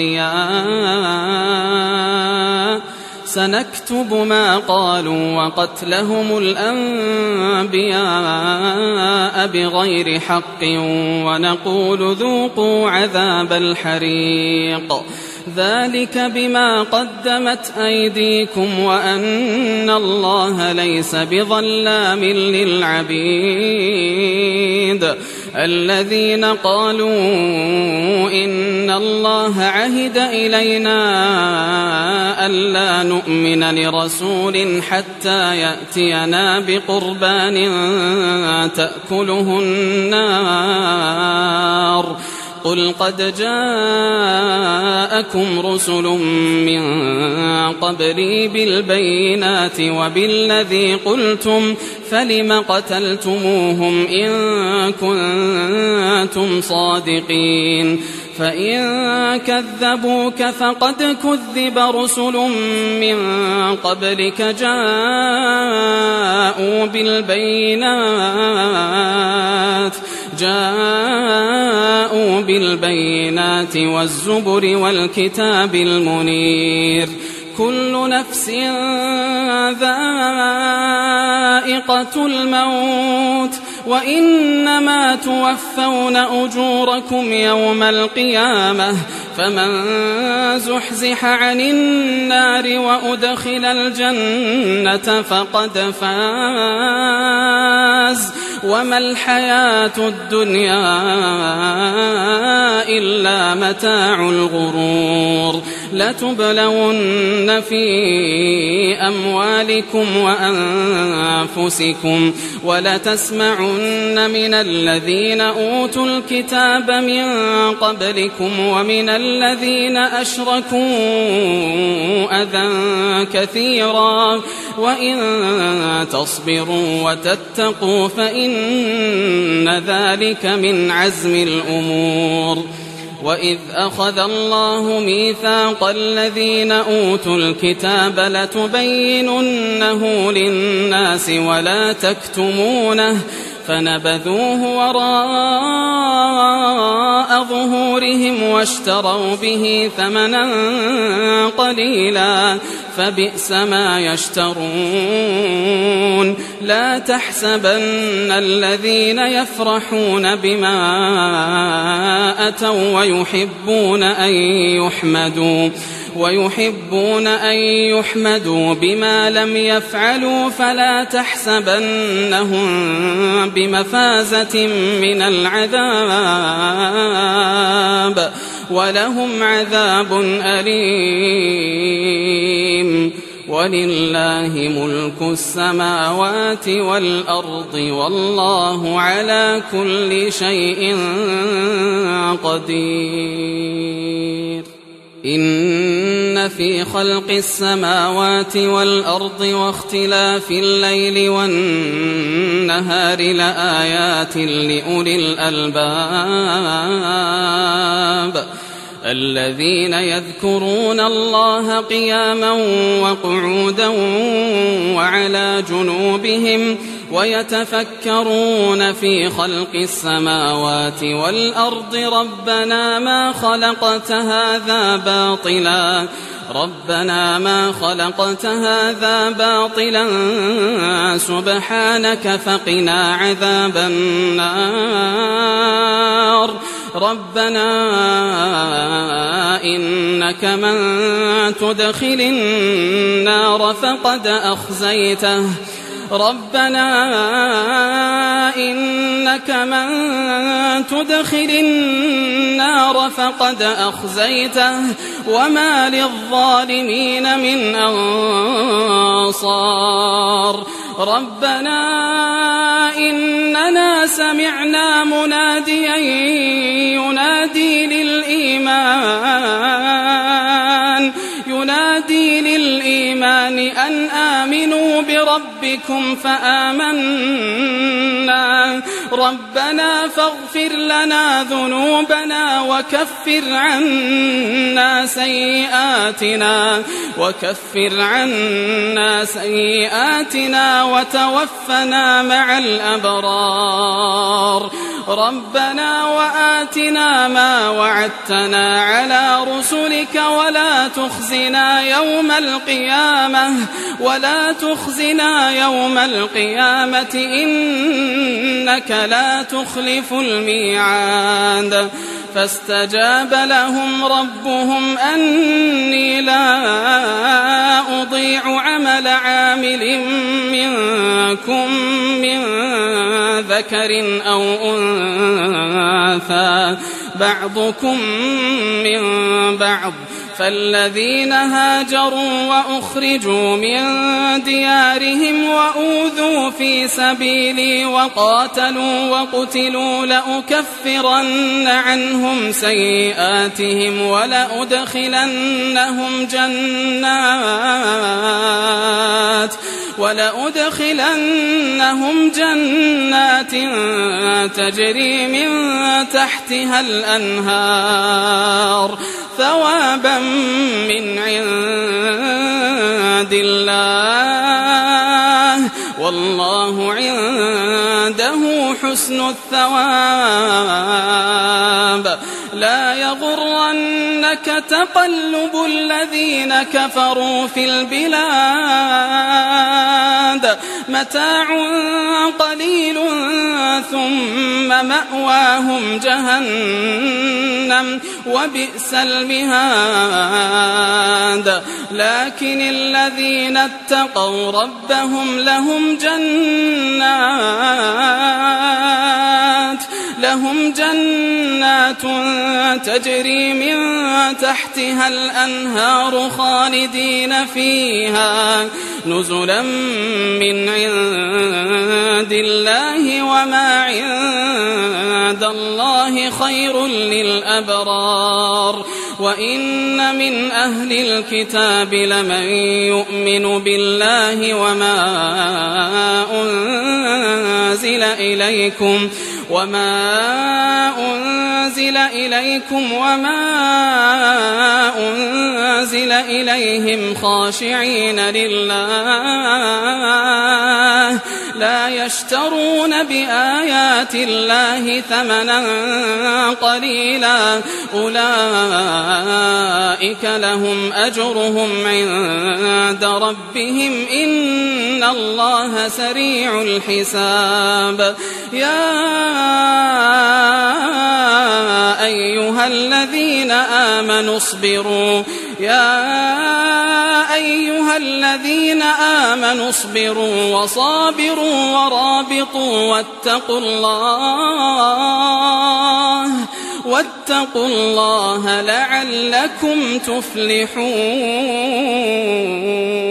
أغنياء سنكتب ما قالوا وقتلهم الأنبياء بغير حق ونقول ذوقوا عذاب الحريق ذلك بما قدمت أيديكم وأن الله ليس بظلام للعبيد. الذين قالوا إن الله عهد إلينا ألا نؤمن لرسول حتى يأتينا بقربان تأكله النار قل قد جاءكم رسل من قبلي بالبينات وبالذي قلتم فلم قتلتموهم إن كنتم صادقين فإن كذبوك فقد كذب رسل من قبلك جاءوا بالبينات والزبر والكتاب المنير. كل نفس ذائقة الموت وإنما توفون أجوركم يوم القيامة فمن زحزح عن النار وأدخل الجنة فقد فاز وما الحياة الدنيا إلا متاع الغرور. لتبلون في أموالكم وأنفسكم ولتسمعن من الذين أوتوا الكتاب من قبلكم ومن الذين أشركوا أذى كثيرا وإن تصبروا وتتقوا فإن ذلك من عزم الأمور. وإذ أخذ الله ميثاق الذين أوتوا الكتاب لتبيننه للناس ولا تكتمونه فنبذوه وراء ظهورهم واشتروا به ثمنا قليلا فبئس ما يشترون. لا تحسبن الذين يفرحون بما أتوا ويحبون أن يحمدوا بما لم يفعلوا فلا تحسبنهم بمفازة من العذاب ولهم عذاب أليم. ولله ملك السماوات والأرض والله على كل شيء قدير إن في خلق السماوات والأرض واختلاف الليل والنهار لآيات لأولي الألباب الذين يذكرون الله قياما وقعودا وعلى جنوبهم ويتفكرون في خلق السماوات والأرض ربنا ما خلقت هذا باطلا سبحانك فقنا عذاب النار ربنا إنك من تدخل النار فقد أخزيته وما للظالمين من أنصار ربنا إننا سمعنا مناديا ينادي للإيمان أن آمنوا بربكم فآمنا ربنا فاغفر لنا ذنوبنا وكفر عنا سيئاتنا وتوفنا مع الأبرار ربنا وآتنا ما وعدتنا على رسلك ولا تخزنا يوم القيامة إنك لا تخلف الميعاد فاستجاب لهم ربهم أني لا أضيع عمل عامل منكم من ذكر أو أنثى بعضكم من بعض فالذين هاجروا وأخرجوا من ديارهم وأوذوا في سبيلي وقاتلوا وقتلوا لأكفرن عنهم سيئاتهم ولأدخلنهم جنات تجري من تحتها الأنهار ثوابا من عند الله والله عنده حسن الثواب لا يغرنك تقلب الذين كفروا في البلاد متاع قليل ثم مأواهم جهنم وبئس المهاد لكن الذين اتقوا ربهم لهم جنات تجري من تحتها الأنهار خالدين فيها نزلا من عند الله وما عند الله خير للأبرار وإن من أهل الكتاب لمن يؤمن بالله وما أنزل إليكم وما أنزل إليهم خاشعين لله لا يشترون بآيات الله ثمنا قليلا أولئك لهم أجرهم عند ربهم إن الله سريع الحساب يا أيها الذين آمنوا اصبروا وصابروا ورابطوا واتقوا الله لعلكم تفلحون.